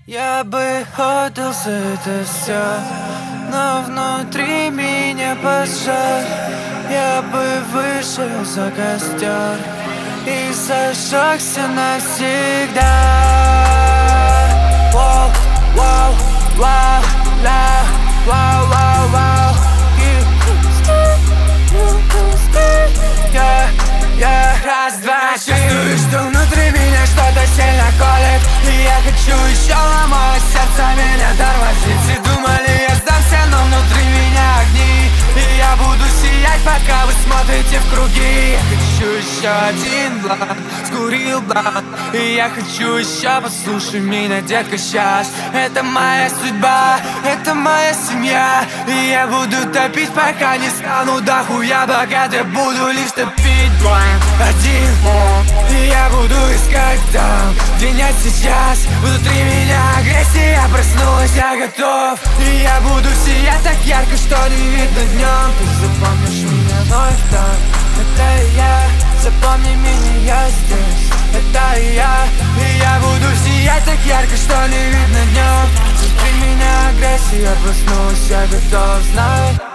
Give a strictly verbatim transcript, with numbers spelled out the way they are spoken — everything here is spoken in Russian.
Я бы отдал за это все, но внутри меня пожар. Я бы вышел за костер и зажегся навсегда. Вау, вау, вау, ла, вау, вау, вау. Раз, два, три. Чувствую, что внутри меня что-то сильно колет, и я хочу еще, но мое сердце меня тормозит. Все думали, я сдамся, но внутри меня огни, и я буду сиять, пока вы смотрите в круги. Я хочу еще один бланк, скурил бланк, и я хочу еще, послушай меня, детка, сейчас. Это моя судьба, это моя семья, и я буду топить, пока не стану дохуя богат. Я буду лишь топить бланк один, и я буду искать там, где нет сейчас. Внутри меня агрессия, я проснулась, я готов, и я буду сиять так ярко, что не видно днем. Ты запомнишь меня вновь там, это я. Запомни меня, я здесь, это я. И я буду сиять так ярко, что не видно днем. Внутри меня агрессия, я проснулась, я готов, знай.